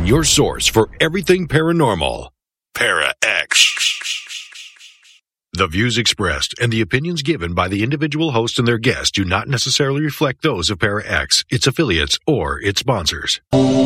Your source for everything paranormal. Para X. The views expressed and the opinions given by the individual host and their guests do not necessarily reflect those of Para X, its affiliates, or its sponsors.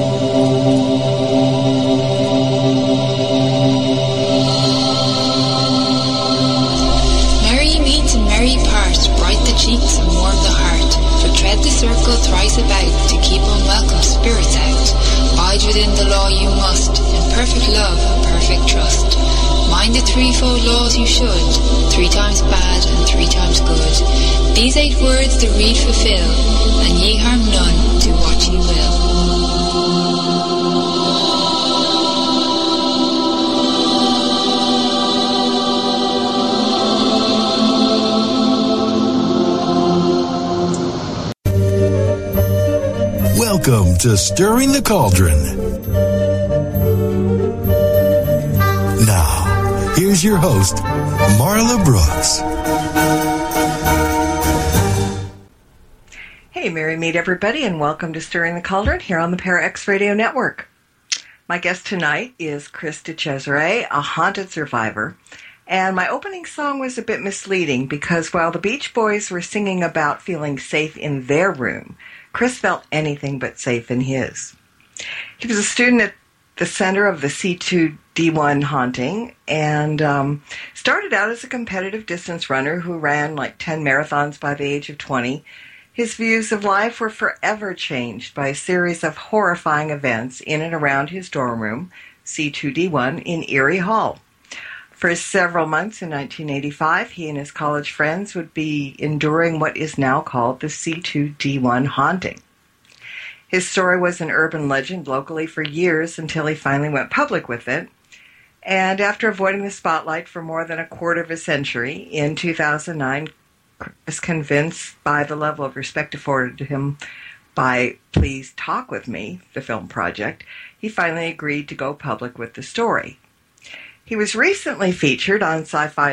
Merry meet and merry part, bright the cheeks and warm the heart. For tread the circle thrice about, to keep unwelcome spirits out. Bide within the law you must, in perfect love and perfect trust. Mind the threefold laws you should, 3 times bad and 3 times good. These 8 words the read fulfill, and ye harm none, do what ye will. Welcome to Stirring the Cauldron. Now, here's your host, Marla Brooks. Hey, merry meet everybody, and welcome to Stirring the Cauldron here on the Para X Radio Network. My guest tonight is Chris DeCesare, a haunted survivor. And my opening song was a bit misleading because while the Beach Boys were singing about feeling safe in their room, Chris felt anything but safe in his. He was a student at the center of the C2D1 haunting and started out as a competitive distance runner who ran like 10 marathons by the age of 20. His views of life were forever changed by a series of horrifying events in and around his dorm room, C2D1, in Erie Hall. For several months in 1985, he and his college friends would be enduring what is now called the C2D1 haunting. His story was an urban legend locally for years until he finally went public with it. And after avoiding the spotlight for more than a quarter of a century, in 2009, Chris, convinced by the level of respect afforded to him by Please Talk With Me, the film project, he finally agreed to go public with the story. He was recently featured on Sci-Fi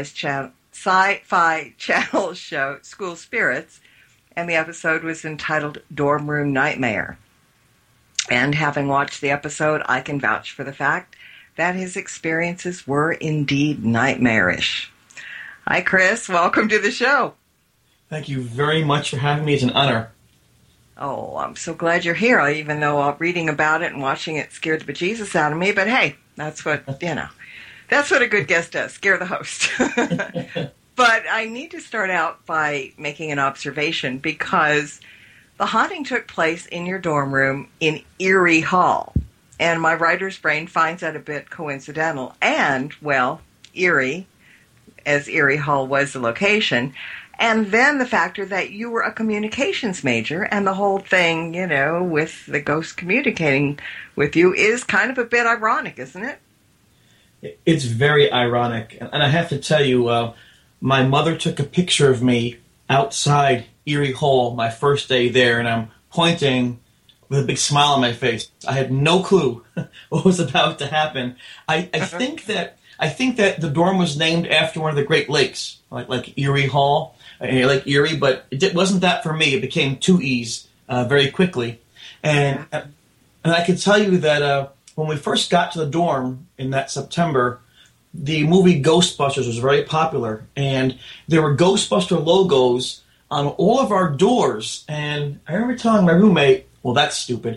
Channel show School Spirits, and the episode was entitled Dorm Room Nightmare. And having watched the episode, I can vouch for the fact that his experiences were indeed nightmarish. Hi, Chris. Welcome to the show. Thank you very much for having me. It's an honor. Oh, I'm so glad you're here, even though reading about it and watching it scared the bejesus out of me. But hey, that's what, that's what a good guest does, scare the host. But I need to start out by making an observation because the haunting took place in your dorm room in Erie Hall. And my writer's brain finds that a bit coincidental. And, well, Erie, as Erie Hall was the location. And then the factor that you were a communications major and the whole thing, with the ghost communicating with you is kind of a bit ironic, isn't it? It's very ironic. And I have to tell you, my mother took a picture of me outside Erie Hall my first day there, and I'm pointing with a big smile on my face. I had no clue what was about to happen. I think that the dorm was named after one of the Great Lakes, like Erie Hall, Lake Erie, but it wasn't that for me. It became 2 E's very quickly. And I can tell you that when we first got to the dorm in that September, the movie Ghostbusters was very popular, and there were Ghostbuster logos on all of our doors. And I remember telling my roommate, well, that's stupid.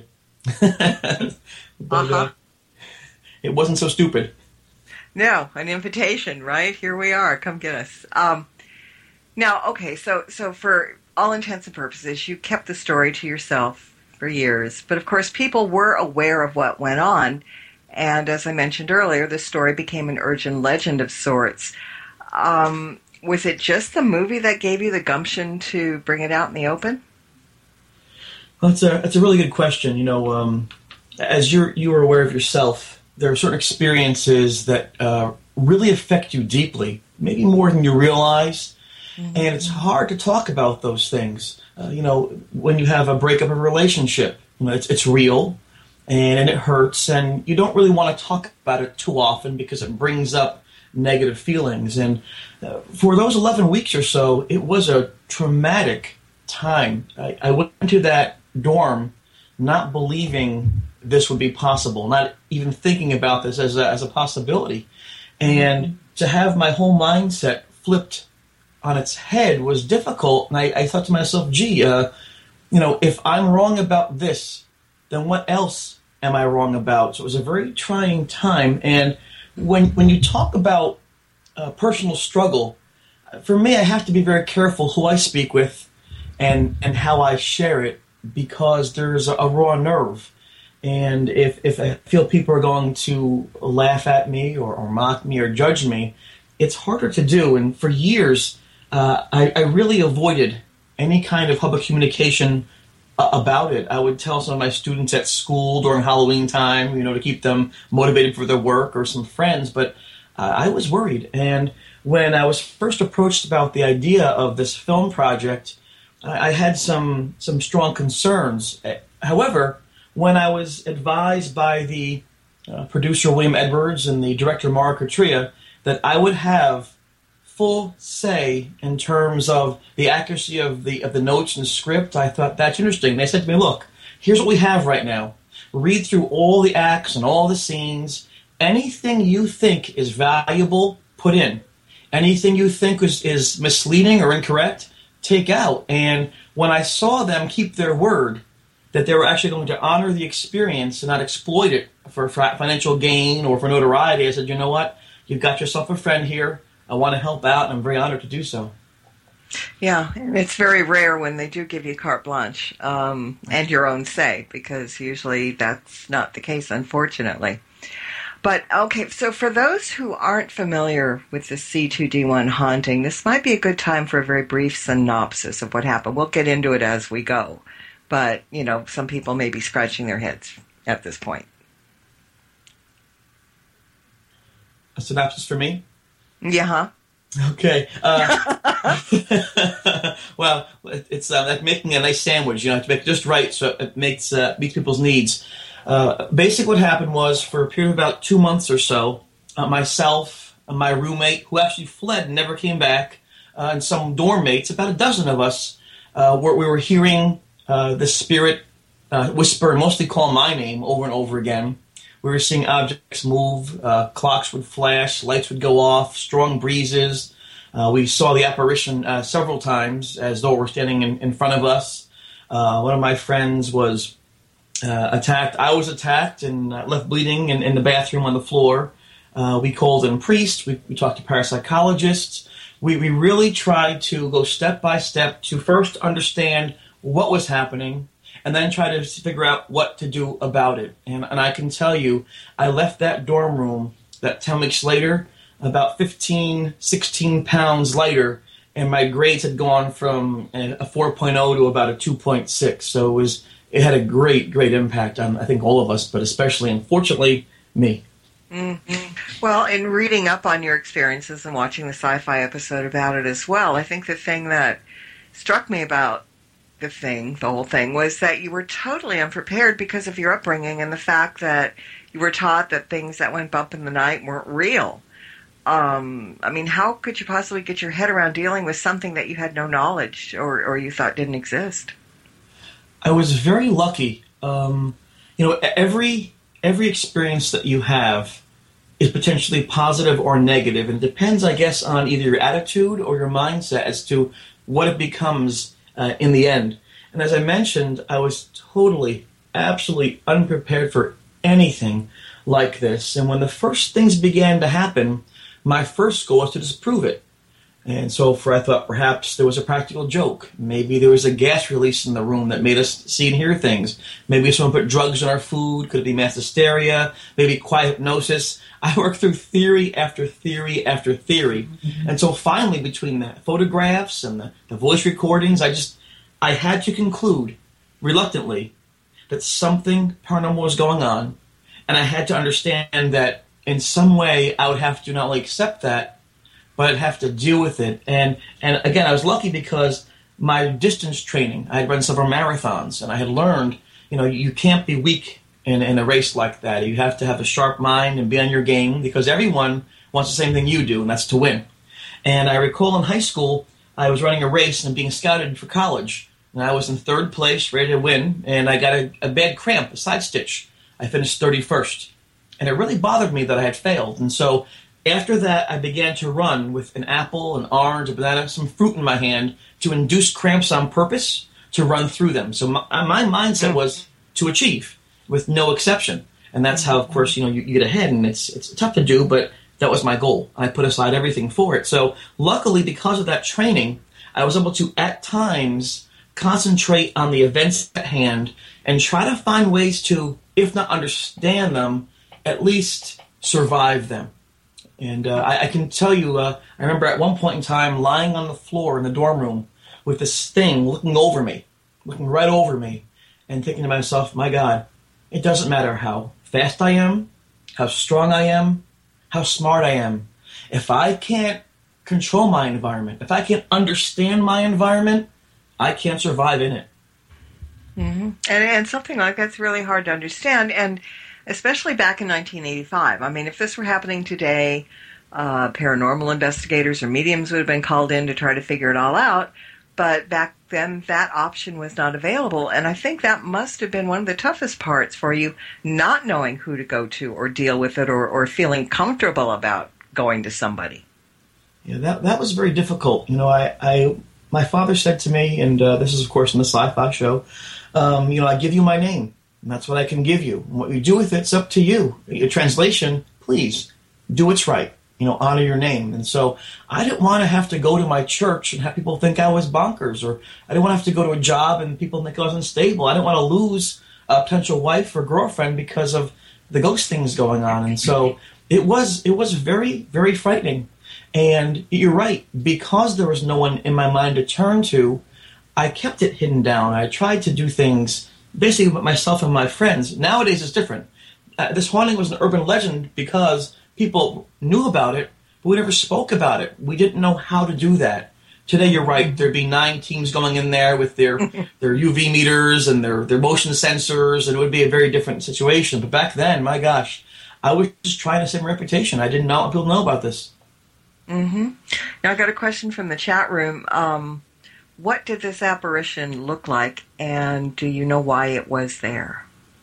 But it wasn't so stupid. No, an invitation, right? Here we are. Come get us. Now, okay, so for all intents and purposes, you kept the story to yourself for years. But, of course, people were aware of what went on. And as I mentioned earlier, the story became an urban legend of sorts. Was it just the movie that gave you the gumption to bring it out in the open? Well, it's a really good question. As you are aware of yourself, there are certain experiences that really affect you deeply, maybe more than you realize. Mm-hmm. And it's hard to talk about those things. When you have a breakup of a relationship, it's real and it hurts, and you don't really want to talk about it too often because it brings up negative feelings. And for those 11 weeks or so, it was a traumatic time. I went into that dorm not believing this would be possible, not even thinking about this as a possibility. And to have my whole mindset flipped on its head was difficult. And I thought to myself, gee, if I'm wrong about this, then what else am I wrong about? So it was a very trying time. And when you talk about personal struggle, for me, I have to be very careful who I speak with and how I share it, because there's a raw nerve. And if I feel people are going to laugh at me or mock me or judge me, it's harder to do. And for years, I really avoided any kind of public communication about it. I would tell some of my students at school during Halloween time, to keep them motivated for their work, or some friends, but I was worried. And when I was first approached about the idea of this film project, I had some strong concerns. However, when I was advised by the producer William Edwards and the director Mark Atria that I would have full say in terms of the accuracy of the notes and script, I thought, that's interesting. They said to me, look, here's what we have right now. Read through all the acts and all the scenes. Anything you think is valuable, put in. Anything you think is misleading or incorrect, take out. And when I saw them keep their word, that they were actually going to honor the experience and not exploit it for financial gain or for notoriety, I said, you know what? You've got yourself a friend here. I want to help out, and I'm very honored to do so. Yeah, and it's very rare when they do give you carte blanche and your own say, because usually that's not the case, unfortunately. But, okay, so for those who aren't familiar with the C2D1 haunting, this might be a good time for a very brief synopsis of what happened. We'll get into it as we go. But, some people may be scratching their heads at this point. A synopsis for me? Yeah, huh? Okay. Well, it's like making a nice sandwich. You have to make it just right so it meets people's needs. Basically what happened was, for a period of about 2 months or so, myself and my roommate, who actually fled and never came back, and some dorm mates, about a dozen of us, we were hearing the spirit whisper and mostly call my name over and over again. We were seeing objects move, clocks would flash, lights would go off, strong breezes. We saw the apparition several times as though it were standing in front of us. One of my friends was attacked. I was attacked and left bleeding in the bathroom on the floor. We called in priests. We talked to parapsychologists. We really tried to go step by step to first understand what was happening, and then try to figure out what to do about it. And I can tell you, I left that dorm room that 10 weeks later, about 15, 16 pounds lighter, and my grades had gone from a 4.0 to about a 2.6. So it had a great, great impact on, I think, all of us, but especially, unfortunately, me. Mm-hmm. Well, in reading up on your experiences and watching the sci-fi episode about it as well, I think the thing that struck me about the whole thing, was that you were totally unprepared because of your upbringing and the fact that you were taught that things that went bump in the night weren't real. How could you possibly get your head around dealing with something that you had no knowledge or you thought didn't exist? I was very lucky. Every experience that you have is potentially positive or negative, and it depends, I guess, on either your attitude or your mindset as to what it becomes in the end. And as I mentioned, I was totally, absolutely unprepared for anything like this. And when the first things began to happen, my first goal was to disprove it. And so I thought perhaps there was a practical joke. Maybe there was a gas release in the room that made us see and hear things. Maybe someone put drugs in our food. Could it be mass hysteria? Maybe quiet hypnosis. I worked through theory after theory after theory. Mm-hmm. And so finally, between the photographs and the voice recordings, I had to conclude, reluctantly, that something paranormal was going on. And I had to understand that in some way I would have to not only accept that, but I'd have to deal with it. And again, I was lucky because my distance training, I had run several marathons, and I had learned, you can't be weak in a race like that. You have to have a sharp mind and be on your game, because everyone wants the same thing you do, and that's to win. And I recall in high school, I was running a race and being scouted for college. And I was in third place, ready to win, and I got a bad cramp, a side stitch, I finished 31st. And it really bothered me that I had failed. And so after that, I began to run with an apple, an orange, a banana, some fruit in my hand to induce cramps on purpose to run through them. So my mindset was to achieve with no exception. And that's how, of course, you get ahead, and it's tough to do, but that was my goal. I put aside everything for it. So luckily, because of that training, I was able to, at times, concentrate on the events at hand and try to find ways to, if not understand them, at least survive them. And I can tell you, I remember at one point in time lying on the floor in the dorm room with this thing looking right over me, and thinking to myself, my God, it doesn't matter how fast I am, how strong I am, how smart I am. If I can't control my environment, if I can't understand my environment, I can't survive in it. Mm-hmm. And something like that's really hard to understand, and especially back in 1985. I mean, if this were happening today, paranormal investigators or mediums would have been called in to try to figure it all out. But back then, that option was not available. And I think that must have been one of the toughest parts for you, not knowing who to go to or deal with it, or feeling comfortable about going to somebody. Yeah, that was very difficult. My father said to me, and this is, of course, in the Sci-Fi Show, I give you my name. And that's what I can give you. And what you do with it's up to you. Your translation, please, do what's right. Honor your name. And so I didn't want to have to go to my church and have people think I was bonkers, or I didn't want to have to go to a job and people think I was unstable. I didn't want to lose a potential wife or girlfriend because of the ghost things going on. And so it was very, very frightening. And you're right, because there was no one in my mind to turn to, I kept it hidden down. I tried to do things basically with myself and my friends. Nowadays it's different. This haunting was an urban legend because people knew about it, but we never spoke about it. We didn't know how to do that. Today, you're right. There'd be 9 teams going in there with their UV meters and their motion sensors, and it would be a very different situation. But back then, my gosh, I was just trying to save my reputation. I didn't want people to know about this. Mm-hmm. Now, I got a question from the chat room. What did this apparition look like, and do you know why it was there?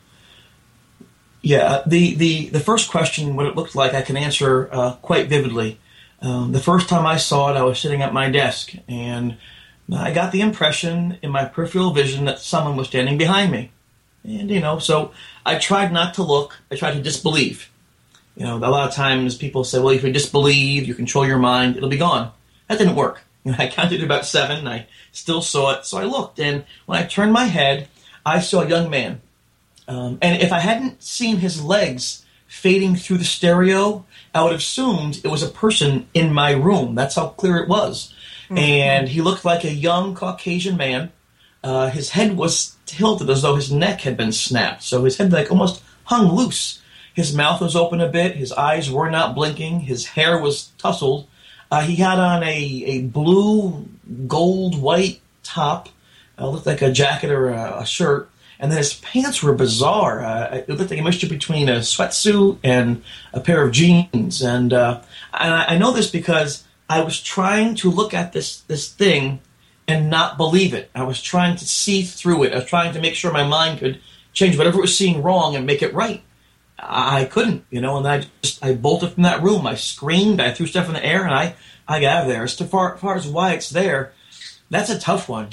Yeah, the first question, what it looked like, I can answer quite vividly. The first time I saw it, I was sitting at my desk, and I got the impression in my peripheral vision that someone was standing behind me. And, so I tried not to look. I tried to disbelieve. A lot of times people say, well, if you disbelieve, you control your mind, it'll be gone. That didn't work. I counted to about 7, and I still saw it. So I looked, and when I turned my head, I saw a young man. And if I hadn't seen his legs fading through the stereo, I would have assumed it was a person in my room. That's how clear it was. Mm-hmm. And he looked like a young Caucasian man. His head was tilted as though his neck had been snapped. So his head almost hung loose. His mouth was open a bit. His eyes were not blinking. His hair was tousled. He had on a blue, gold, white top. Looked like a jacket or a shirt. And then his pants were bizarre. It looked like a mixture between a sweatsuit and a pair of jeans. And I know this because I was trying to look at this thing and not believe it. I was trying to see through it. I was trying to make sure my mind could change whatever it was seeing wrong and make it right. I couldn't, and I bolted from that room. I screamed. I threw stuff in the air, and I got out of there. As far as why it's there, that's a tough one.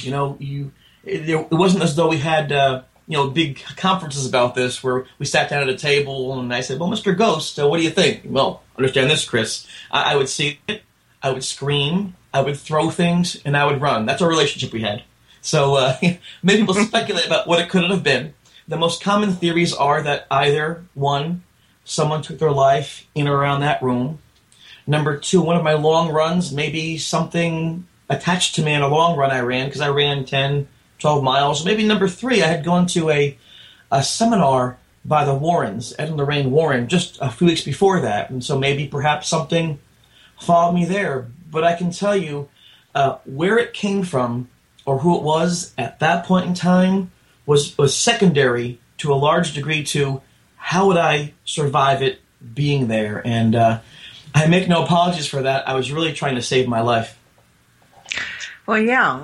It wasn't as though we had big conferences about this where we sat down at a table and I said, well, Mr. Ghost, what do you think? Well, understand this, Chris. I would see it, I would scream, I would throw things, and I would run. That's our relationship we had. So many people speculate about what it could have been. The most common theories are that either, 1, someone took their life in or around that room. Number 2, one of my long runs, maybe something attached to me in a long run I ran, because I ran 10, 12 miles. Maybe number 3, I had gone to a seminar by the Warrens, Ed and Lorraine Warren, just a few weeks before that. And so maybe perhaps something followed me there. But I can tell you where it came from or who it was at that point in time was secondary to a large degree to how would I survive it being there. And I make no apologies for that. I was really trying to save my life. Well, yeah.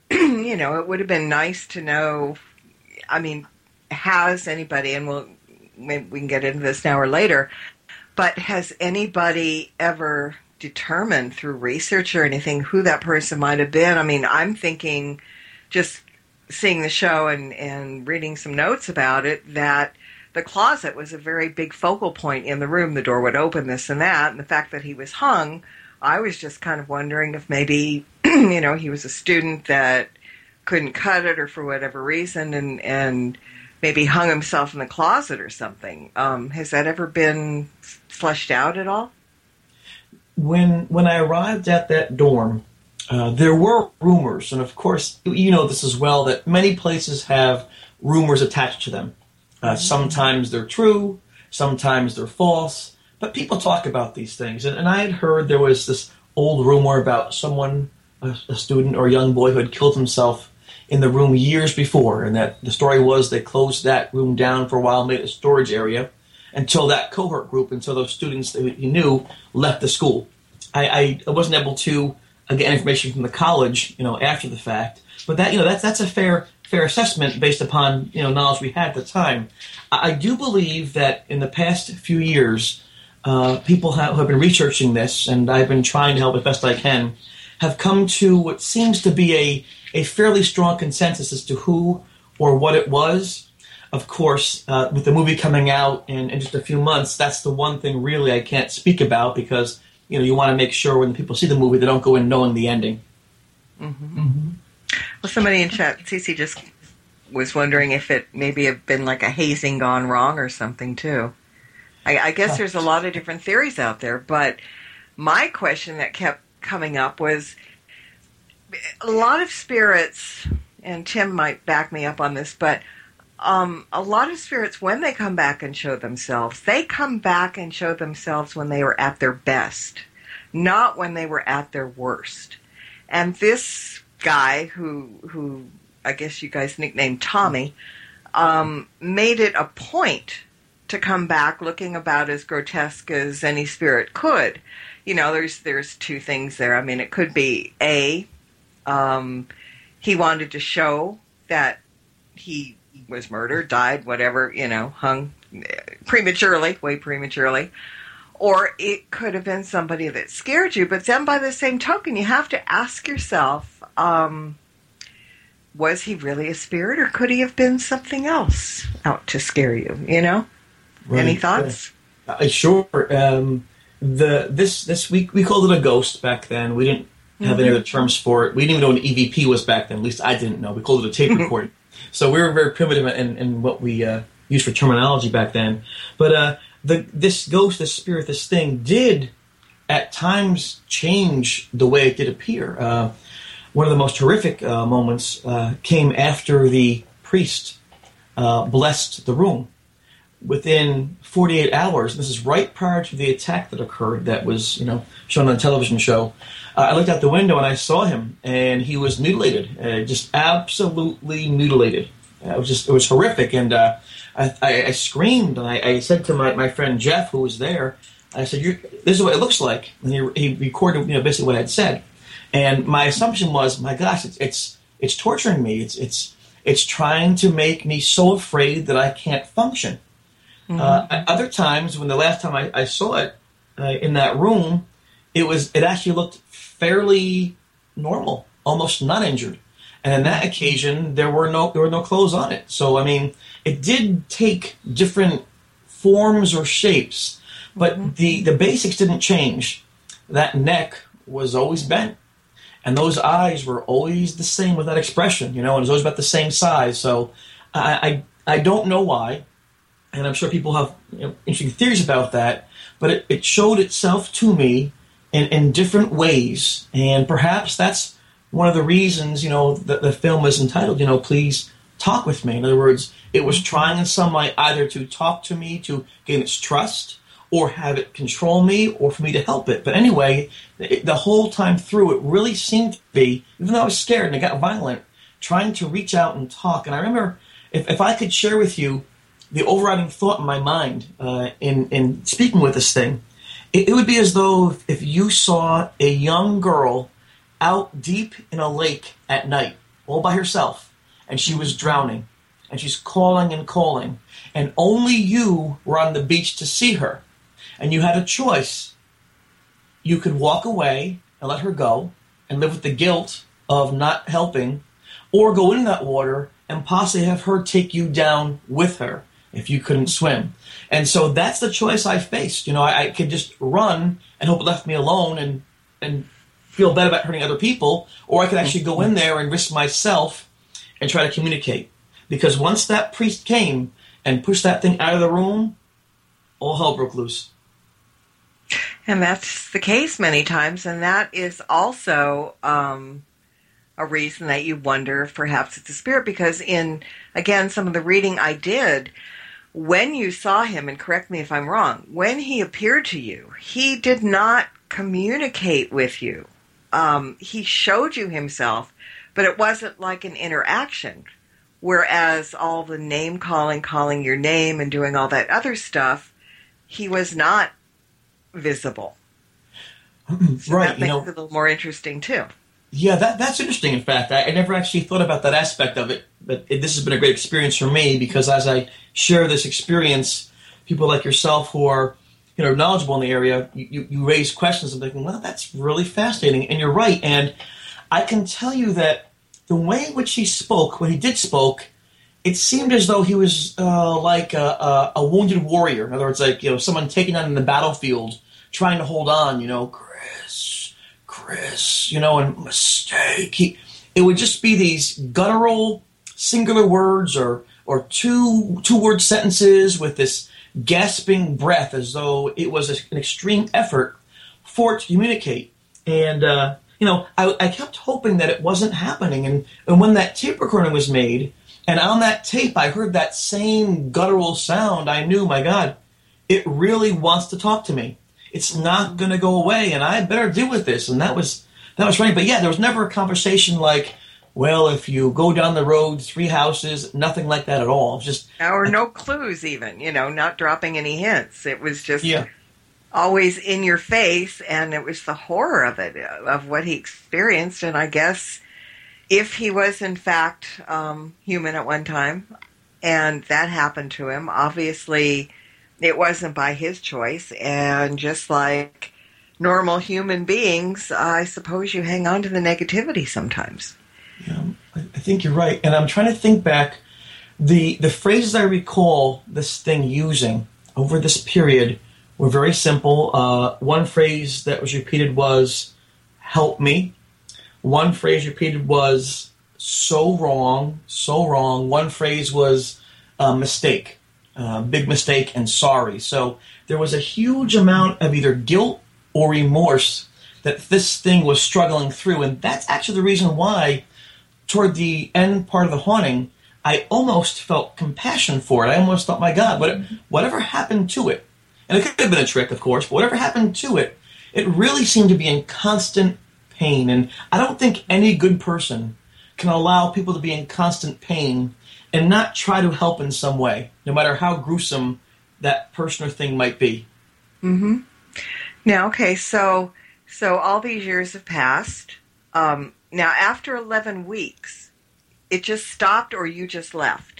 It would have been nice to know, has anybody, and maybe we can get into this now or later, but has anybody ever determined through research or anything who that person might have been? I mean, I'm thinking, just seeing the show and reading some notes about it, that the closet was a very big focal point in the room. The door would open, this and that, and the fact that he was hung, I was just kind of wondering if maybe, he was a student that couldn't cut it or for whatever reason and maybe hung himself in the closet or something. Has that ever been fleshed out at all? When I arrived at that dorm, there were rumors, and of course, you know this as well, that many places have rumors attached to them. Sometimes they're true, sometimes they're false, but people talk about these things. And I had heard there was this old rumor about someone, a student or a young boy who had killed himself in the room years before, and that the story was they closed that room down for a while, made it a storage area, until that cohort group, until those students that he knew left the school. I wasn't able to get information from the college, after the fact, but that's a fair assessment based upon knowledge we had at the time. I do believe that in the past few years, people who have been researching this, and I've been trying to help as best I can, have come to what seems to be a fairly strong consensus as to who or what it was. Of course, with the movie coming out in just a few months, that's the one thing really I can't speak about, because you want to make sure when people see the movie they don't go in knowing the ending. Mm-hmm. Mm-hmm. Well, somebody in chat, Cece, just was wondering if it maybe have been like a hazing gone wrong or something too. I guess there's a lot of different theories out there, but my question that kept coming up was a lot of spirits, and Tim might back me up on this, but a lot of spirits, when they come back and show themselves, they come back and show themselves when they were at their best, not when they were at their worst. And this guy, who I guess you guys nicknamed Tommy, made it a point to come back looking about as grotesque as any spirit could. There's two things there. I mean, it could be he wanted to show that he was murdered, died, whatever, hung way prematurely. Or it could have been somebody that scared you. But then by the same token, you have to ask yourself, was he really a spirit, or could he have been something else out to scare you, Right. Any thoughts? Sure. This week, we called it a ghost back then. We didn't have any other terms for it. We didn't even know what an EVP was back then. At least I didn't know. We called it a tape recording. So we were very primitive in what we used for terminology back then. But this ghost, this spirit, this thing did at times change the way it did appear. One of the most horrific moments came after the priest blessed the room. Within 48 hours, this is right prior to the attack that occurred that was, shown on a television show, I looked out the window and I saw him, and he was mutilated, just absolutely mutilated. It was horrific, and I screamed, and I said to my friend Jeff, who was there, I said, "This is what it looks like." And he recorded, basically what I had said, and my assumption was, my gosh, it's torturing me. It's trying to make me so afraid that I can't function. Mm-hmm. Other times, when the last time I saw it in that room, it actually looked fairly normal, almost not injured. And on that occasion, there were no clothes on it. So I mean, it did take different forms or shapes, but the basics didn't change. That neck was always bent, and those eyes were always the same with that expression. And it was always about the same size. So I don't know why. And I'm sure people have interesting theories about that, but it showed itself to me in different ways. And perhaps that's one of the reasons, that the film is entitled, Please Talk With Me. In other words, it was trying in some way either to talk to me, to gain its trust, or have it control me, or for me to help it. But anyway, the whole time through, it really seemed to be, even though I was scared and it got violent, trying to reach out and talk. And I remember, if I could share with you the overriding thought in my mind in speaking with this thing, it would be as though if you saw a young girl out deep in a lake at night, all by herself, and she was drowning, and she's calling and calling, and only you were on the beach to see her, and you had a choice. You could walk away and let her go and live with the guilt of not helping, or go in that water and possibly have her take you down with her if you couldn't swim. And so that's the choice I faced. I could just run and hope it left me alone and feel bad about hurting other people, or I could actually go in there and risk myself and try to communicate. Because once that priest came and pushed that thing out of the room, all hell broke loose. And that's the case many times, and that is also a reason that you wonder if perhaps it's a spirit, because in, again, some of the reading I did, when you saw him, and correct me if I'm wrong, when he appeared to you, he did not communicate with you. He showed you himself, but it wasn't like an interaction. Whereas all the name calling your name and doing all that other stuff, he was not visible. So right. That makes it a little more interesting too. Yeah, that's interesting. In fact, I never actually thought about that aspect of it, but this has been a great experience for me, because as I share this experience, people like yourself who are knowledgeable in the area, you raise questions. I'm thinking, well, that's really fascinating, and you're right. And I can tell you that the way in which he spoke, when he did spoke, it seemed as though he was like a wounded warrior. In other words, like someone taken on in the battlefield, trying to hold on. Chris, and mistake. It would just be these guttural, singular words or two-word sentences with this gasping breath, as though it was an extreme effort for it to communicate. And I kept hoping that it wasn't happening. And when that tape recording was made, and on that tape I heard that same guttural sound, I knew, my God, it really wants to talk to me. It's not going to go away, and I better deal with this. And that was right. But yeah, there was never a conversation like, well, if you go down the road 3 houses, nothing like that at all. Just or no clues even, not dropping any hints. It was just always in your face, and it was the horror of it, of what he experienced. And I guess if he was in fact human at one time, and that happened to him, obviously it wasn't by his choice. And just like normal human beings, I suppose you hang on to the negativity sometimes. Yeah, I think you're right. And I'm trying to think back. The phrases I recall this thing using over this period were very simple. One phrase that was repeated was, help me. One phrase repeated was, so wrong, so wrong. One phrase was, mistake, big mistake, and sorry. So there was a huge amount of either guilt or remorse that this thing was struggling through. And that's actually the reason why, toward the end part of the haunting, I almost felt compassion for it. I almost thought, my God, whatever happened to it, and it could have been a trick, of course, but whatever happened to it, it really seemed to be in constant pain. And I don't think any good person can allow people to be in constant pain and not try to help in some way, no matter how gruesome that person or thing might be. Mm-hmm. Now, okay, so all these years have passed. Now, after 11 weeks, it just stopped, or you just left?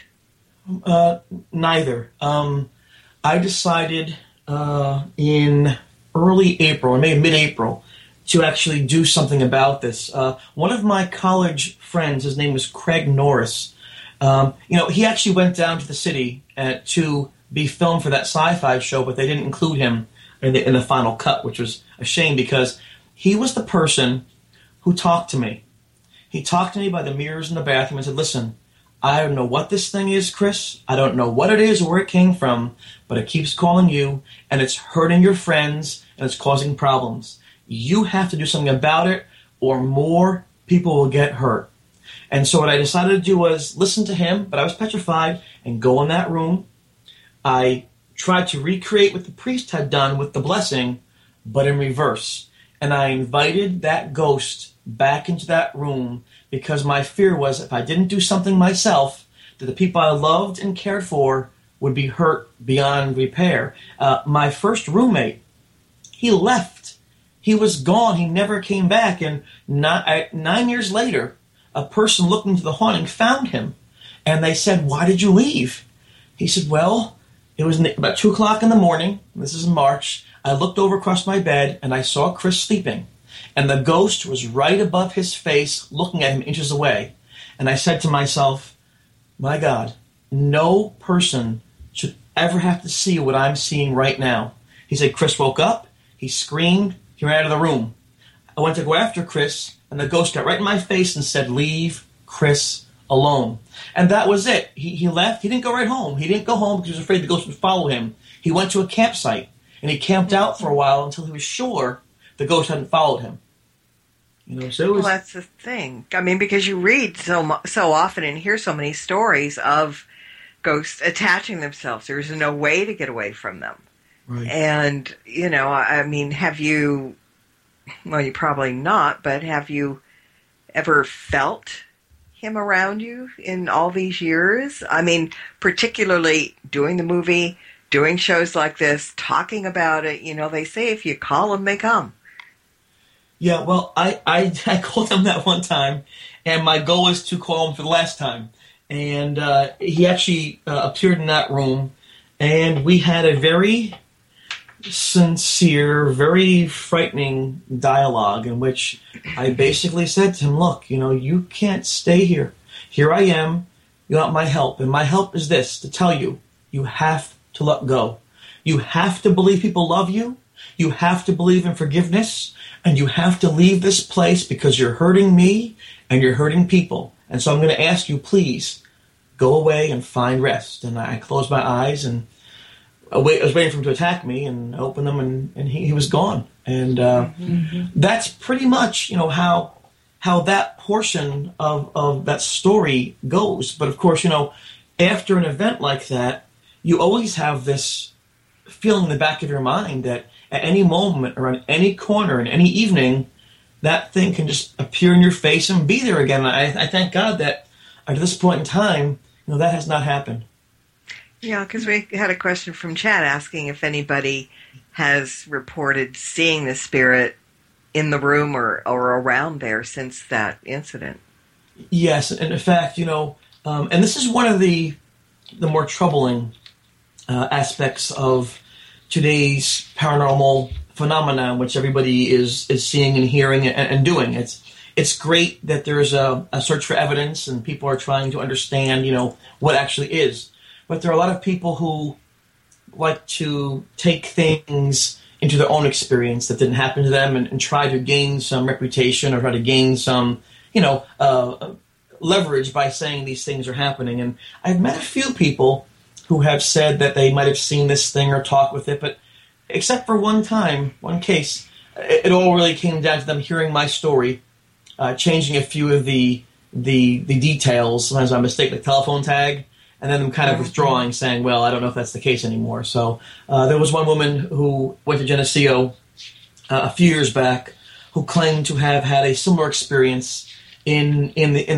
Neither. I decided in early April, or maybe mid-April, to actually do something about this. One of my college friends, his name was Craig Norris, he actually went down to the city to be filmed for that sci-fi show, but they didn't include him in the final cut, which was a shame, because he was the person who talked to me. He talked to me by the mirrors in the bathroom and said, listen, I don't know what this thing is, Chris. I don't know what it is or where it came from, but it keeps calling you, and it's hurting your friends, and it's causing problems. You have to do something about it, or more people will get hurt. And so what I decided to do was listen to him, but I was petrified, and go in that room. I tried to recreate what the priest had done with the blessing, but in reverse. And I invited that ghost back into that room, because my fear was if I didn't do something myself, that the people I loved and cared for would be hurt beyond repair. My first roommate, he left. He was gone. He never came back. And 9 years later, a person looking into the haunting found him. And they said, why did you leave? He said, well, it was about 2 o'clock in the morning. This is in March. I looked over across my bed, and I saw Chris sleeping. And the ghost was right above his face, looking at him inches away. And I said to myself, my God, no person should ever have to see what I'm seeing right now. He said, Chris woke up, he screamed, he ran out of the room. I went to go after Chris, and the ghost got right in my face and said, leave Chris alone. And that was it. He left. He didn't go right home. He didn't go home because he was afraid the ghost would follow him. He went to a campsite, and he camped out for a while until he was sure the ghost hadn't followed him. You know, so it was, well, that's the thing. I mean, because you read so often and hear so many stories of ghosts attaching themselves. There's no way to get away from them. right. And, you know, I mean, have you, well, you probably not, but have you ever felt him around you in all these years? I mean, particularly doing the movie, doing shows like this, talking about it, you know, they say if you call them, they come. Yeah, well, I called him that one time, and my goal was to call him for the last time. And he actually appeared in that room, and we had a very sincere, very frightening dialogue in which I basically said to him, look, you know, you can't stay here. Here I am. You want my help. And my help is this, to tell you, you have to let go. You have to believe people love you. You have to believe in forgiveness. And you have to leave this place because you're hurting me and you're hurting people. And so I'm going to ask you, please, go away and find rest. And I closed my eyes and I was waiting for him to attack me, and I opened them, and he was gone. And that's pretty much, you know, how that portion of that story goes. But of course, you know, after an event like that, you always have this feeling in the back of your mind that at any moment or on any corner in any evening, that thing can just appear in your face and be there again. And I thank God that at this point in time, you know, that has not happened. Yeah, because we had a question from Chad asking if anybody has reported seeing the spirit in the room or around there since that incident. Yes, and in fact, you know, and this is one of the more troubling aspects of today's paranormal phenomenon, which everybody is seeing and hearing and doing. It's great that there's a search for evidence and people are trying to understand, you know, what actually is. But there are a lot of people who like to take things into their own experience that didn't happen to them and try to gain some reputation or try to gain some, you know, leverage by saying these things are happening. And I've met a few people who have said that they might have seen this thing or talked with it, but except for one time, one case, it all really came down to them hearing my story, changing a few of the details, sometimes by mistake, like telephone tag, and then them kind of withdrawing, saying, well, I don't know if that's the case anymore. So there was one woman who went to Geneseo a few years back who claimed to have had a similar experience in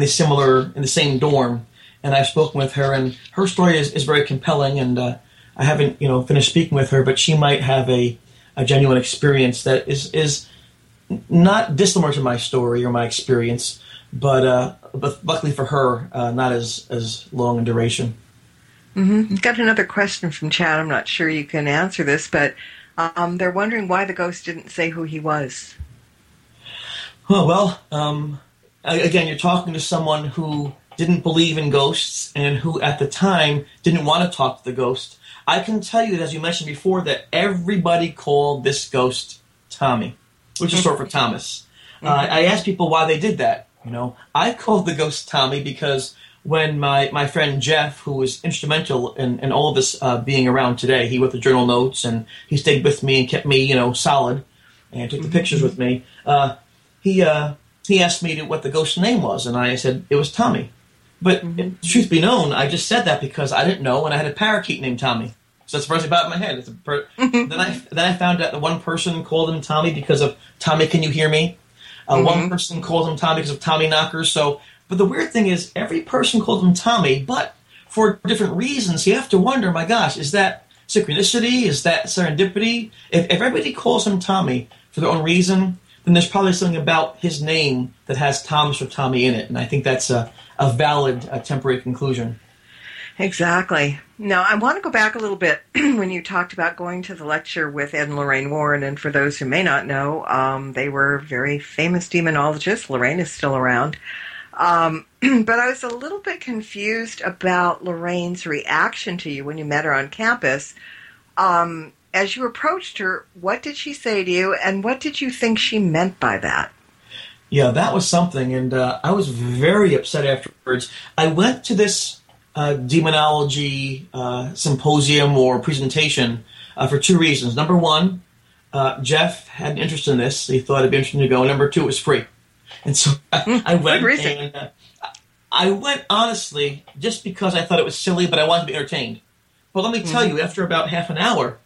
the same dorm. And I've spoken with her, and her story is very compelling, and I haven't, you know, finished speaking with her, but she might have a genuine experience that is not dissimilar to my story or my experience, but luckily for her, not as long in duration. Mm-hmm. Got another question from Chad. I'm not sure you can answer this, but they're wondering why the ghost didn't say who he was. Well, again, you're talking to someone who didn't believe in ghosts and who at the time didn't want to talk to the ghost. I can tell you, as you mentioned before, that everybody called this ghost Tommy, which is short for Thomas. I asked people why they did that. You know, I called the ghost Tommy because when my friend Jeff, who was instrumental in all of this being around today, he wrote the journal notes and he stayed with me and kept me, you know, solid and took the pictures with me. He asked me what the ghost's name was, and I said it was Tommy. But truth be known, I just said that because I didn't know, and I had a parakeet named Tommy. So that's the first thing about in my head. Then I found out that one person called him Tommy because of Tommy, Can You Hear Me? One person called him Tommy because of Tommy Knockers. But the weird thing is, every person called him Tommy, but for different reasons. You have to wonder, my gosh, is that synchronicity? Is that serendipity? If everybody calls him Tommy for their own reason, then there's probably something about his name that has Thomas or Tommy in it. And I think that's a valid temporary conclusion. Exactly. Now, I want to go back a little bit when you talked about going to the lecture with Ed and Lorraine Warren. And for those who may not know, they were very famous demonologists. Lorraine is still around. But I was a little bit confused about Lorraine's reaction to you when you met her on campus. As you approached her, what did she say to you, and what did you think she meant by that? Yeah, that was something, and I was very upset afterwards. I went to this demonology symposium or presentation for two reasons. Number one, Jeff had an interest in this. He thought it'd be interesting to go. Number two, it was free. And so I went, and I went honestly just because I thought it was silly, but I wanted to be entertained. But let me tell you, after about half an hour,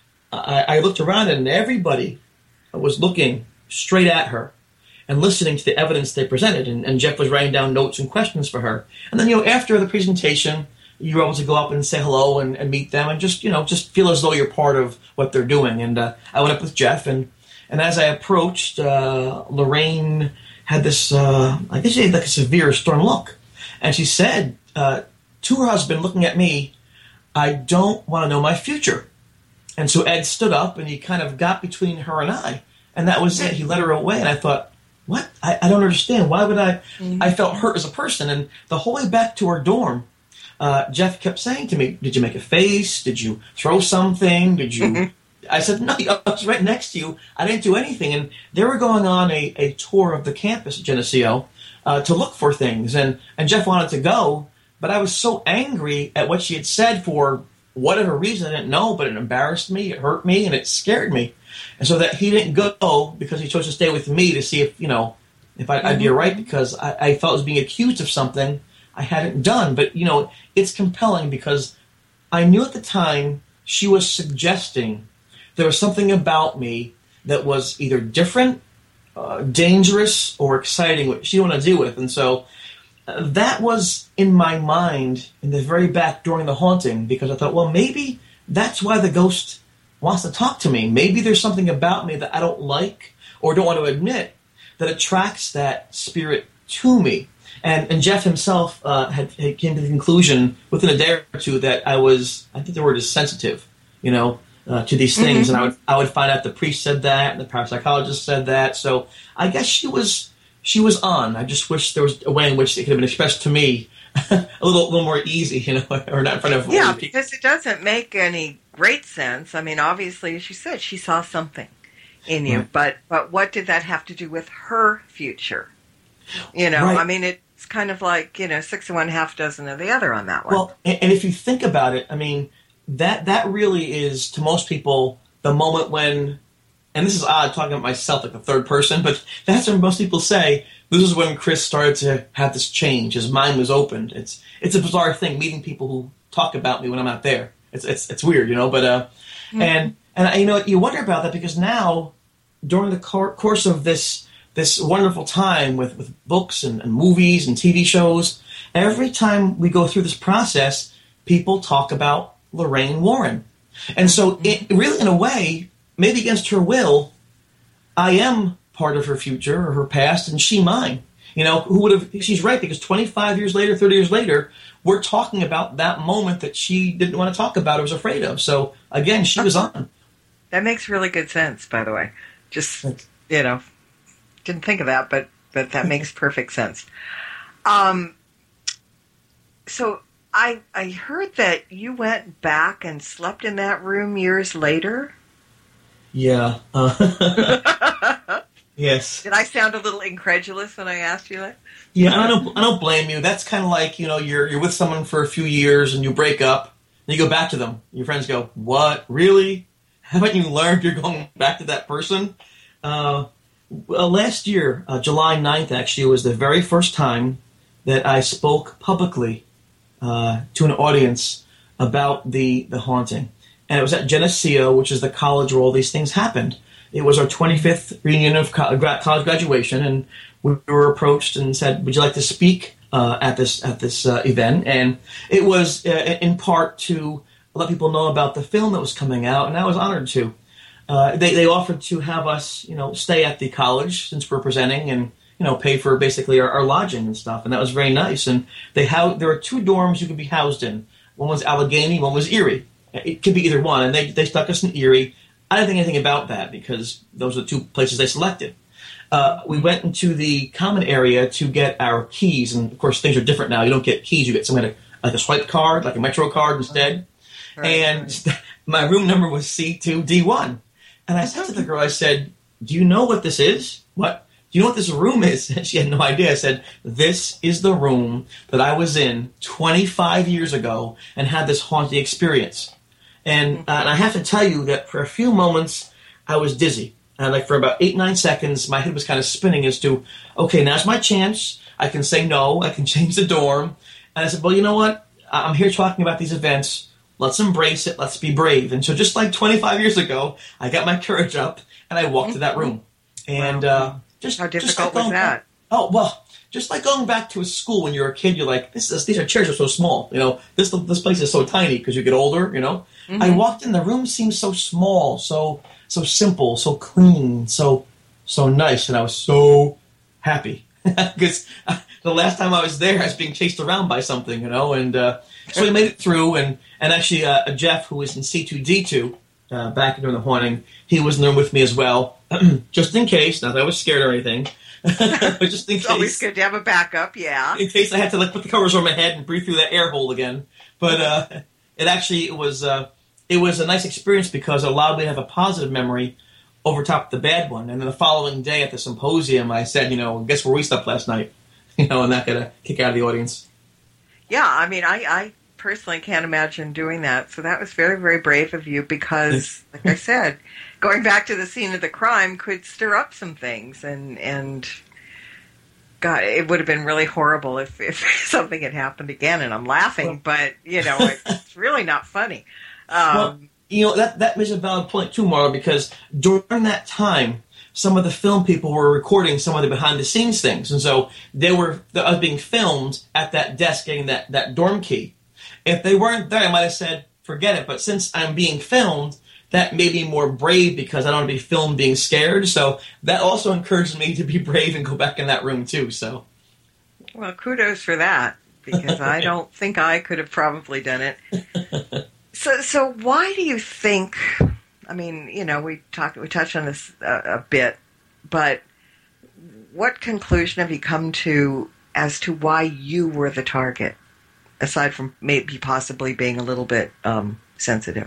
I looked around and everybody was looking straight at her and listening to the evidence they presented. And Jeff was writing down notes and questions for her. And then, after the presentation, you were able to go up and say hello and meet them and just feel as though you're part of what they're doing. And I went up with Jeff, and as I approached, Lorraine had this, I guess she had like a severe, stern look. And she said to her husband, looking at me, "I don't want to know my future." And so Ed stood up and he kind of got between her and I. And that was it. He led her away. And I thought, what? I don't understand. Why would I? I felt hurt as a person. And the whole way back to our dorm, Jeff kept saying to me, "Did you make a face? Did you throw something? Did you?" I said, "No, I was right next to you. I didn't do anything." And they were going on a tour of the campus at Geneseo to look for things. And Jeff wanted to go, but I was so angry at what she had said for whatever reason. I didn't know, but it embarrassed me, it hurt me, and it scared me. And so that he didn't go because he chose to stay with me to see if I'd be all right, because I felt I was being accused of something I hadn't done. But, it's compelling because I knew at the time she was suggesting there was something about me that was either different, dangerous, or exciting, which she didn't want to deal with. And so that was in my mind in the very back during the haunting, because I thought, well, maybe that's why the ghost wants to talk to me. Maybe there's something about me that I don't like or don't want to admit that attracts that spirit to me. And Jeff himself had came to the conclusion within a day or two that I think the word is sensitive, to these things. And I would find out the priest said that and the parapsychologist said that. So I guess she was on. I just wish there was a way in which it could have been expressed to me a little more easy, or not in front of yeah, people. because it doesn't make any great sense. I mean, obviously, as you said, she saw something in you, right. but what did that have to do with her future? Right. I mean, it's kind of like 6 of one, half dozen of the other on that one. Well, and if you think about it, I mean, that really is to most people the moment when. And this is odd talking about myself like the third person, but that's when most people say, this is when Chris started to have this change. His mind was opened. It's a bizarre thing, meeting people who talk about me when I'm not there. It's weird, but and you wonder about that, because now, during the course of this wonderful time with books and movies and TV shows, every time we go through this process, people talk about Lorraine Warren. And so it really, in a way, maybe against her will, I am part of her future or her past, and she mine. Who would have? She's right, because 25 years later, 30 years later, we're talking about that moment that she didn't want to talk about or was afraid of. So again, she was on. That makes really good sense, by the way. Just didn't think of that, but that makes perfect sense. So I heard that you went back and slept in that room years later. Yeah. Yes. Did I sound a little incredulous when I asked you that? Yeah, I don't blame you. That's kind of like, you're with someone for a few years and you break up, and you go back to them. Your friends go, "What? Really? Haven't you learned you're going back to that person?" Last year, July 9th, actually, was the very first time that I spoke publicly to an audience about the haunting. And it was at Geneseo, which is the college where all these things happened. It was our 25th reunion of college graduation, and we were approached and said, "Would you like to speak at this event?" And it was in part to let people know about the film that was coming out, and I was honored to. They offered to have us, stay at the college since we're presenting, and pay for basically our lodging and stuff, and that was very nice. And there were 2 dorms you could be housed in. one was Allegheny, one was Erie. It could be either one, and they stuck us in Erie. I didn't think anything about that because those are the two places they selected. We went into the common area to get our keys, and of course things are different now. You don't get keys; you get some kind of like a swipe card, like a Metro card instead. Right, and my room number was C2D1, and I said to the girl, I said, "Do you know what this is? What? Do you know what this room is?" And she had no idea. I said, "This is the room that I was in 25 years ago and had this haunting experience." And I have to tell you that for a few moments, I was dizzy. Like for about 8-9 seconds, my head was kind of spinning as to, okay, now's my chance. I can say no. I can change the dorm. And I said, well, you know what? I'm here talking about these events. Let's embrace it. Let's be brave. And so just like 25 years ago, I got my courage up and I walked to that room. And how difficult was that? Oh, well, just like going back to a school when you're a kid, you're like, these chairs are so small. You know, this place is so tiny because you get older, you know. Mm-hmm. I walked in, the room seemed so small, so simple, so clean, so nice, and I was so happy because the last time I was there, I was being chased around by something, you know, and so we made it through, and actually Jeff, who was in C2D2 back during the haunting, he was in there with me as well, just in case, not that I was scared or anything, but just in case. It's always good to have a backup, yeah. In case I had to like put the covers over my head and breathe through that air hole again, but it was a nice experience because it allowed me to have a positive memory over top of the bad one. And then the following day at the symposium, I said, you know, guess where we slept last night? You know, and that got a kick out of the audience. Yeah, I mean, I personally can't imagine doing that. So that was very, very brave of you because, like I said, going back to the scene of the crime could stir up some things. And God, it would have been really horrible if something had happened again. And I'm laughing, but, you know, it's really not funny. Well, you know, that is a valid point too, Marla, because during that time, some of the film people were recording some of the behind-the-scenes things. And so I was being filmed at that desk getting that dorm key. If they weren't there, I might have said, forget it. But since I'm being filmed, that made me more brave because I don't want to be filmed being scared. So that also encouraged me to be brave and go back in that room too. So, well, kudos for that because I don't think I could have probably done it. So why do you think, I mean, you know, we touched on this a bit, but what conclusion have you come to as to why you were the target, aside from maybe possibly being a little bit sensitive?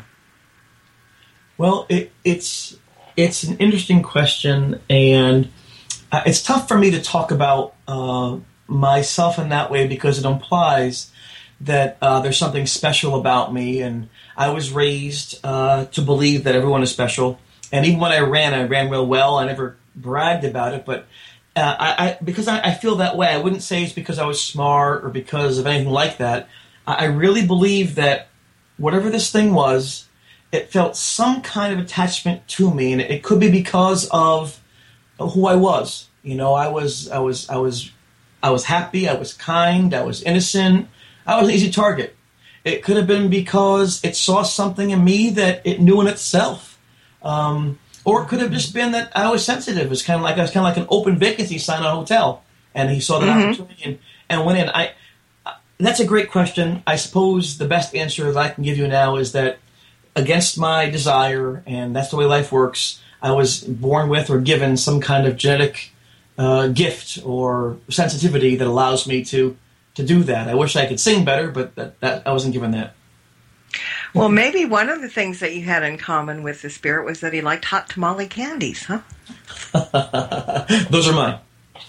Well, it's an interesting question, and it's tough for me to talk about myself in that way because it implies that there's something special about me, and I was raised to believe that everyone is special. And even when I ran real well. I never bragged about it, but because I feel that way. I wouldn't say it's because I was smart or because of anything like that. I really believe that whatever this thing was, it felt some kind of attachment to me, and it could be because of who I was. You know, I was happy, I was kind, I was innocent. I was an easy target. It could have been because it saw something in me that it knew in itself, or it could have just been that I was sensitive. It was kind of like an open vacancy sign on a hotel, and he saw that opportunity and went in. That's a great question. I suppose the best answer that I can give you now is that against my desire, and that's the way life works, I was born with or given some kind of genetic gift or sensitivity that allows me to do that. I wish I could sing better, but that I wasn't given that. Well, maybe one of the things that you had in common with the spirit was that he liked hot tamale candies, huh? Those are mine.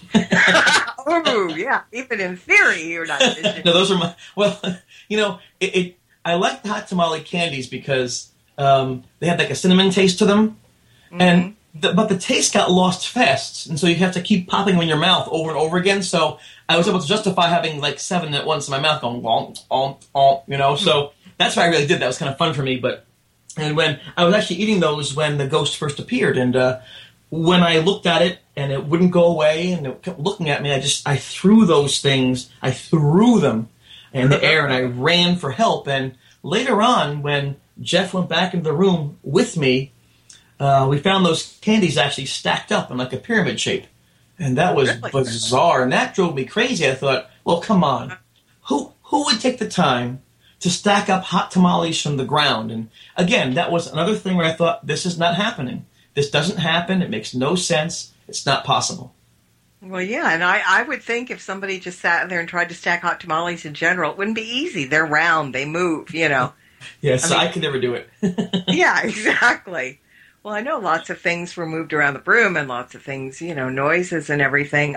Oh, yeah. Even in theory, you're not. No, those are mine. Well, you know, I like the hot tamale candies because they had like a cinnamon taste to them, and but the taste got lost fast, and so you have to keep popping them in your mouth over and over again. So I was able to justify having like 7 at once in my mouth going, you know. So that's what I really did. That was kind of fun for me. And when I was actually eating those when the ghost first appeared, and when I looked at it and it wouldn't go away, and it kept looking at me, I threw those things. I threw them in the air, and I ran for help. And later on, when Jeff went back into the room with me, we found those candies actually stacked up in like a pyramid shape. And that was bizarre. And that drove me crazy. I thought, well, come on. Who would take the time to stack up hot tamales from the ground. And again, that was another thing where I thought, this is not happening. This doesn't happen. It makes no sense. It's not possible. Well, yeah, and I would think if somebody just sat there and tried to stack hot tamales in general, it wouldn't be easy. They're round. They move, Yes, I could never do it. Yeah, exactly. Well, I know lots of things were moved around the room and lots of things, noises and everything.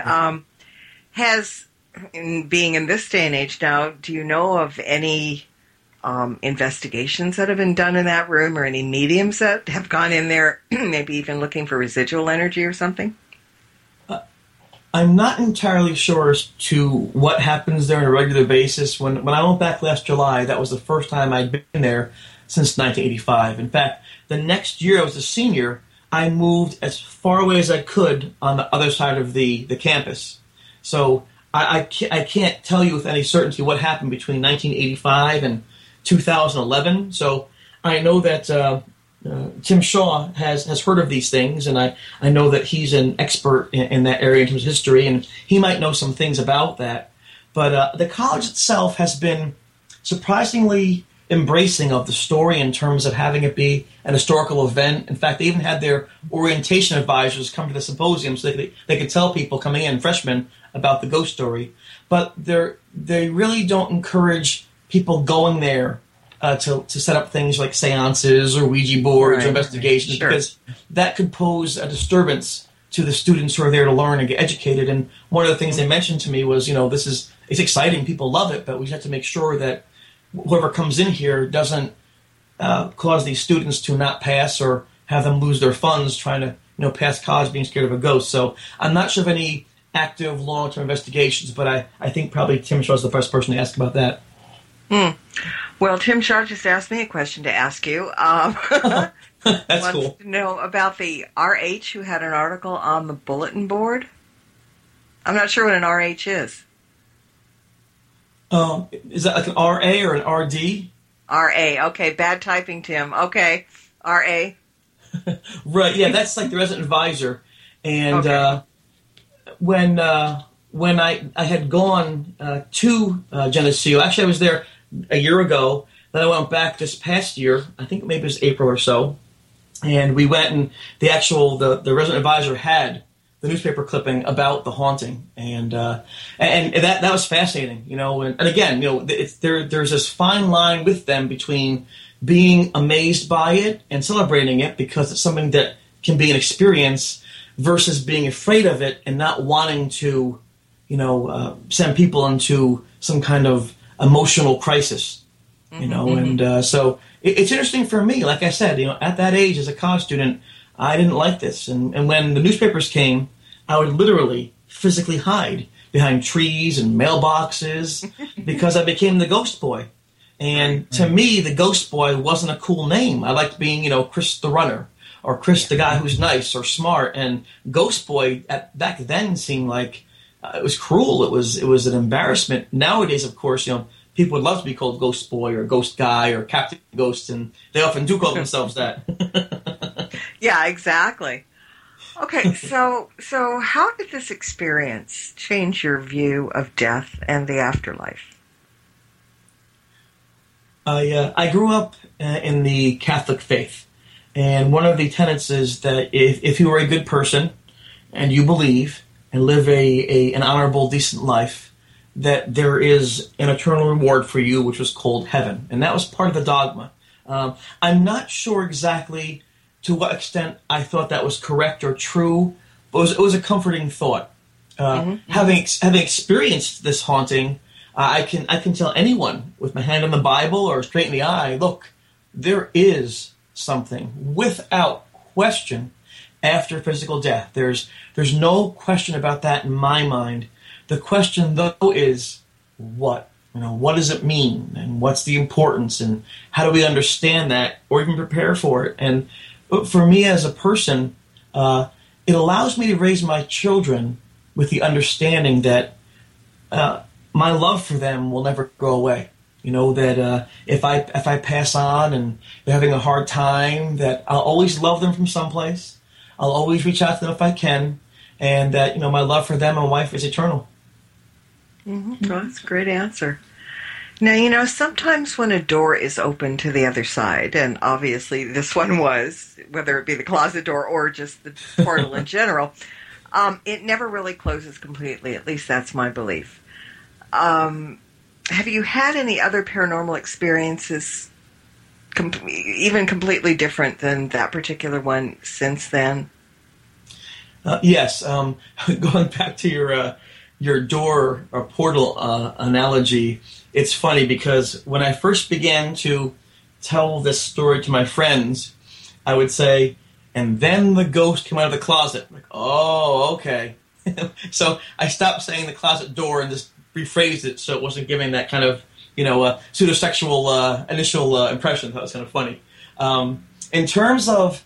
Being in this day and age now, do you know of any investigations that have been done in that room or any mediums that have gone in there, maybe even looking for residual energy or something? I'm not entirely sure as to what happens there on a regular basis. When I went back last July, that was the first time I'd been there since 1985. In fact, the next year I was a senior, I moved as far away as I could on the other side of the campus. So I can't tell you with any certainty what happened between 1985 and 2011. So I know that Tim Shaw has heard of these things, and I know that he's an expert in that area in terms of history, and he might know some things about that. But the college itself has been surprisingly embracing of the story in terms of having it be an historical event. In fact, they even had their orientation advisors come to the symposium so they could tell people coming in, freshmen, about the ghost story. But they really don't encourage people going there to set up things like seances or Ouija boards or investigations, because that could pose a disturbance to the students who are there to learn and get educated. And one of the things they mentioned to me was, it's exciting, people love it, but we have to make sure that whoever comes in here doesn't cause these students to not pass or have them lose their funds trying to pass college being scared of a ghost. So I'm not sure of any active long-term investigations, but I think probably Tim Shaw is the best person to ask about that. Well, Tim Shaw just asked me a question to ask you. That's wants cool. to know about the RH who had an article on the bulletin board. I'm not sure what an RH is. Is that like an RA or an RD? RA. Okay, bad typing, Tim. Okay, RA. Right. Yeah, that's like the resident advisor. And when I had gone to Geneseo, actually I was there a year ago. Then I went back this past year. I think maybe it was April or so. And we went, and the resident advisor had the newspaper clipping about the haunting, and that was fascinating, And again, there's this fine line with them between being amazed by it and celebrating it because it's something that can be an experience, versus being afraid of it and not wanting to, send people into some kind of emotional crisis, And so it's interesting for me. Like I said, at that age as a college student, I didn't like this. And when the newspapers came, I would literally physically hide behind trees and mailboxes because I became the ghost boy. And to me, the ghost boy wasn't a cool name. I liked being, Chris the runner, or Chris the guy who's nice or smart. And ghost boy back then seemed like it was cruel. It was an embarrassment. Nowadays, of course, people would love to be called Ghost Boy or Ghost Guy or Captain Ghost, and they often do call themselves that. Yeah, exactly. Okay, so how did this experience change your view of death and the afterlife? I grew up in the Catholic faith, and one of the tenets is that if you are a good person and you believe and live an honorable, decent life, that there is an eternal reward for you, which was called heaven. And that was part of the dogma. I'm not sure exactly to what extent I thought that was correct or true, but it was a comforting thought. Having experienced this haunting, I can tell anyone with my hand on the Bible or straight in the eye, look, there is something without question after physical death. There's no question about that in my mind. The question, though, is what? What does it mean? And what's the importance? And how do we understand that or even prepare for it? And for me as a person, it allows me to raise my children with the understanding that my love for them will never go away. That if I pass on and they're having a hard time, that I'll always love them from someplace. I'll always reach out to them if I can, and that my love for them and my wife is eternal. Well, that's a great answer. Now, sometimes when a door is open to the other side, and obviously this one was, whether it be the closet door or just the portal in general, it never really closes completely. At least that's my belief. Have you had any other paranormal experiences even completely different than that particular one since then? Yes. Going back to your door or portal analogy, it's funny because when I first began to tell this story to my friends, I would say, and then the ghost came out of the closet. I'm like, oh, okay. So I stopped saying the closet door and just rephrased it so it wasn't giving that kind of, pseudosexual initial impression. I thought it was kind of funny. In terms of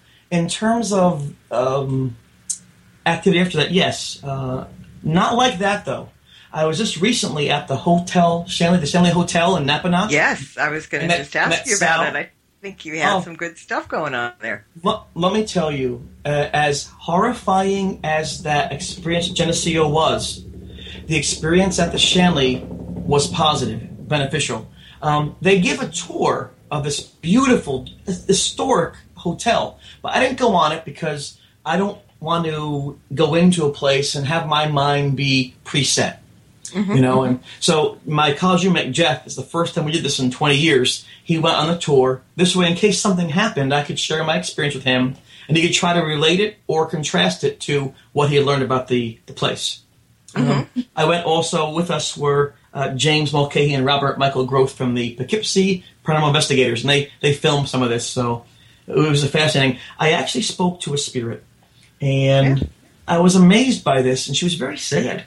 activity after that, yes. Not like that, though. I was just recently at the hotel, the Shanley Hotel in Napanoch. Yes, I was going to just ask you about it. I think you had some good stuff going on there. Let me tell you, as horrifying as that experience at Geneseo was, the experience at the Shanley was positive, beneficial. They give a tour of this beautiful, historic hotel, but I didn't go on it because I don't want to go into a place and have my mind be preset. And so my college roommate Jeff, is the first time we did this in 20 years. He went on the tour. This way, in case something happened, I could share my experience with him, and he could try to relate it or contrast it to what he had learned about the place. I went also with us were James Mulcahy and Robert Michael Groth from the Poughkeepsie Paranormal Investigators, and they filmed some of this, so it was fascinating. I actually spoke to a spirit, and I was amazed by this, and she was very sad.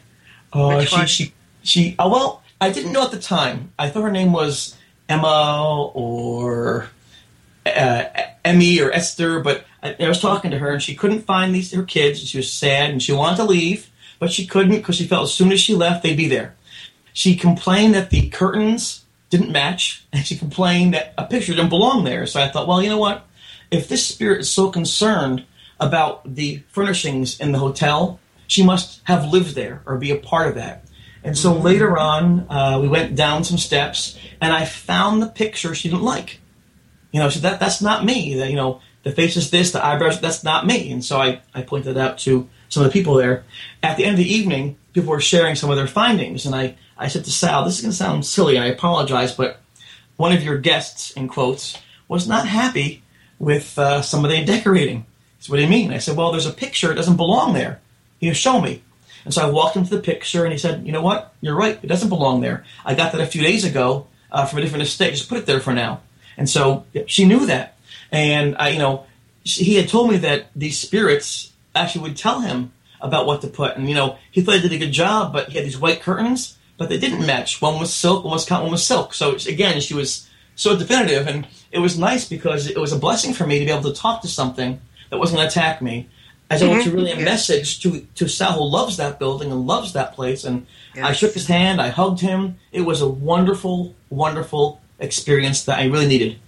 Well, I didn't know at the time. I thought her name was Emma or Emmy or Esther, but I was talking to her, and she couldn't find her kids, and she was sad, and she wanted to leave, but she couldn't because she felt as soon as she left, they'd be there. She complained that the curtains didn't match, and she complained that a picture didn't belong there. So I thought, well, you know what? If this spirit is so concerned about the furnishings in the hotel, she must have lived there or be a part of that. And so later on, we went down some steps, and I found the picture she didn't like. She said, that's not me. The face is this, the eyebrows, that's not me. And so I pointed it out to some of the people there. At the end of the evening, people were sharing some of their findings, and I said to Sal, this is going to sound silly, and I apologize, but one of your guests, in quotes, was not happy with some of the decorating. He said, what do you mean? I said, well, there's a picture, it doesn't belong there. He said, show me. And so I walked him to the picture, and he said, you know what? You're right. It doesn't belong there. I got that a few days ago from a different estate. Just put it there for now. And so she knew that. And, he had told me that these spirits actually would tell him about what to put. And, he thought he did a good job, but he had these white curtains, but they didn't match. One was silk, one was cotton, one was silk. So, again, she was so definitive. And it was nice because it was a blessing for me to be able to talk to something that wasn't going to attack me. I was able to relay a message to Sal, who loves that building and loves that place. And I shook his hand. I hugged him. It was a wonderful, wonderful experience that I really needed.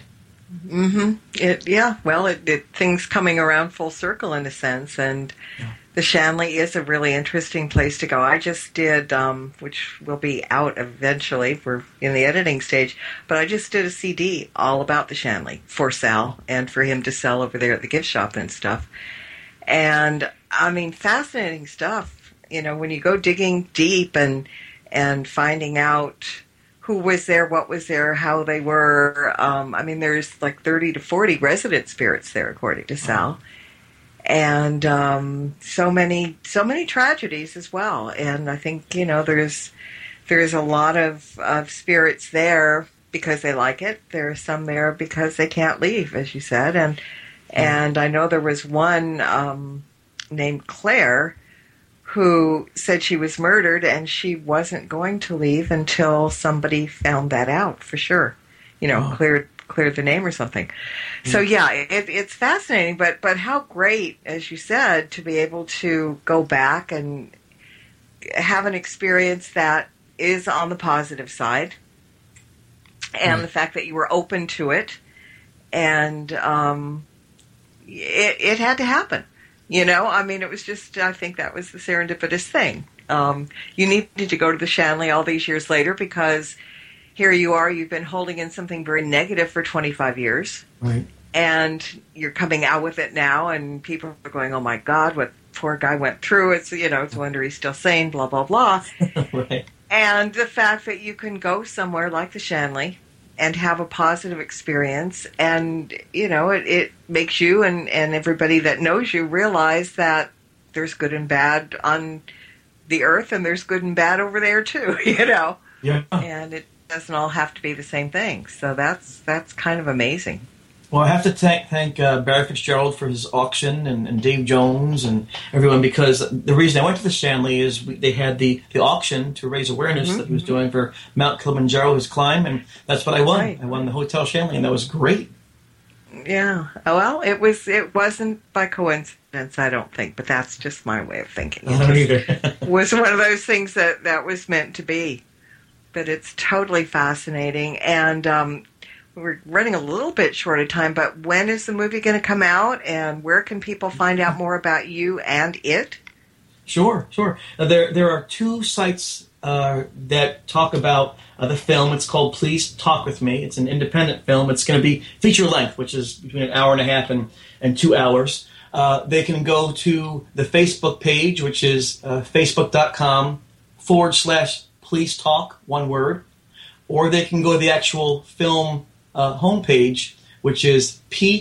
Things coming around full circle in a sense. And the Shanley is a really interesting place to go. I just did, which will be out eventually. We're in the editing stage. But I just did a CD all about the Shanley for Sal and for him to sell over there at the gift shop and stuff. And, fascinating stuff, when you go digging deep and finding out who was there, what was there, how they were. There's like 30 to 40 resident spirits there, according to Sal. And so many tragedies as well. And I think, there's a lot of spirits there because they like it. There are some there because they can't leave, as you said. And I know there was one named Claire who said she was murdered and she wasn't going to leave until somebody found that out for sure. Cleared the name or something. So it's fascinating. But how great, as you said, to be able to go back and have an experience that is on the positive side, and the fact that you were open to it, and it had to happen. It was just, I think that was the serendipitous thing. You needed to go to the Shanley all these years later because here you are, you've been holding in something very negative for 25 years. Right. And you're coming out with it now, and people are going, oh my God, what poor guy went through. It's, it's a wonder he's still sane, blah, blah, blah. Right. And the fact that you can go somewhere like the Shanley and have a positive experience, and, it makes you and everybody that knows you realize that there's good and bad on the earth, and there's good and bad over there too, Yeah. And it doesn't all have to be the same thing. So that's kind of amazing. Well, I have to thank Barry Fitzgerald for his auction and Dave Jones and everyone, because the reason I went to the Shanley is they had the auction to raise awareness that he was doing for Mount Kilimanjaro, his climb, and that's what I won. Right. I won the Hotel Shanley, and that was great. Yeah. Well, it wasn't by coincidence, I don't think, but that's just my way of thinking. I don't either. It was one of those things that was meant to be. But it's totally fascinating, and we're running a little bit short of time, but when is the movie going to come out, and where can people find out more about you and it? Sure. There are 2 sites that talk about the film. It's called Please Talk With Me. It's an independent film. It's going to be feature length, which is between an hour and a half and 2 hours. They can go to the Facebook page, which is facebook.com/Please Talk, one word, or they can go to the actual film homepage, which is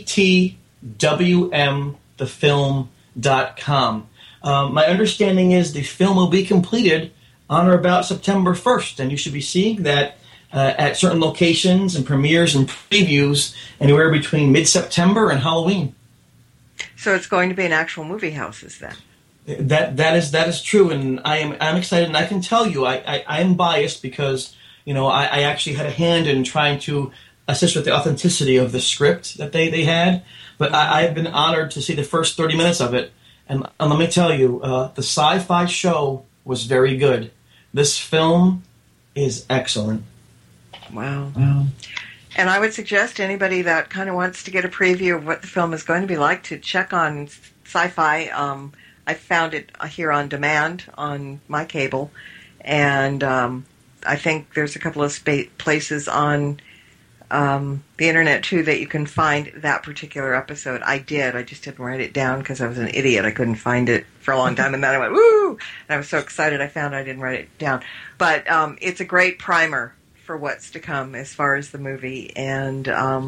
ptwmthefilm.com. My understanding is the film will be completed on or about September 1st, and you should be seeing that at certain locations and premieres and previews anywhere between mid-September and Halloween. So it's going to be in actual movie houses then? That is true, and I'm excited, and I can tell you I am biased because I actually had a hand in trying to assist with the authenticity of the script that they had, but I've been honored to see the first 30 minutes of it, and let me tell you, the sci-fi show was very good. This film is excellent. Wow. And I would suggest anybody that kind of wants to get a preview of what the film is going to be like to check on Sci-Fi. I found it here on demand on my cable, and I think there's a couple of places on the internet too that you can find that particular episode. I just didn't write it down because I was an idiot. I couldn't find it for a long time, and then I went, woo! And I was so excited I found I didn't write it down. But it's a great primer for what's to come as far as the movie, and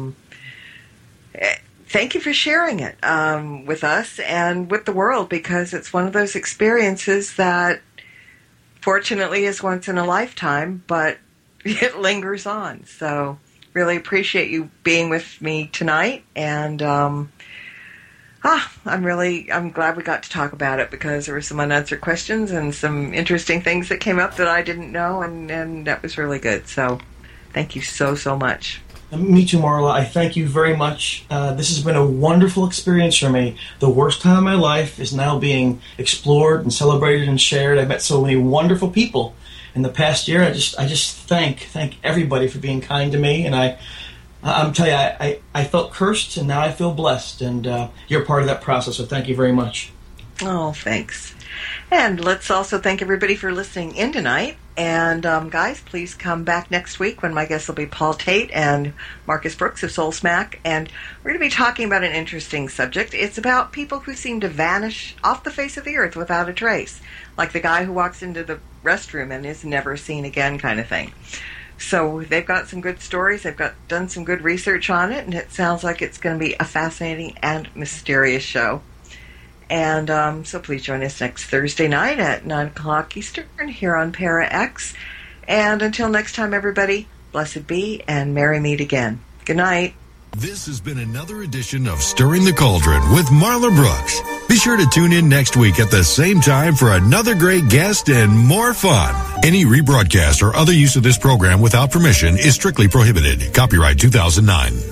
thank you for sharing it with us and with the world, because it's one of those experiences that fortunately is once in a lifetime, but it lingers on. So really appreciate you being with me tonight, and I'm glad we got to talk about it, because there were some unanswered questions and some interesting things that came up that I didn't know, and that was really good. So thank you so much. Me too, Marla. I thank you very much. This has been a wonderful experience for me. The worst time of my life is now being explored and celebrated and shared. I've met so many wonderful people in the past year. I just thank everybody for being kind to me, and I'm telling you, I felt cursed, and now I feel blessed, and you're part of that process, so thank you very much. Oh, thanks. And let's also thank everybody for listening in tonight. And guys, please come back next week when my guests will be Paul Tate and Marcus Brooks of Soul Smack, and we're going to be talking about an interesting subject. It's about people who seem to vanish off the face of the earth without a trace, like the guy who walks into the restroom and is never seen again kind of thing. So they've got some good stories. They've done some good research on it, and it sounds like it's going to be a fascinating and mysterious show. And so please join us next Thursday night at 9 o'clock Eastern here on Para X. And until next time, everybody, blessed be and merry meet again. Good night. This has been another edition of Stirring the Cauldron with Marla Brooks. Be sure to tune in next week at the same time for another great guest and more fun. Any rebroadcast or other use of this program without permission is strictly prohibited. Copyright 2009.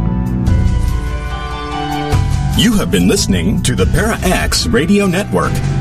You have been listening to the Para X Radio Network.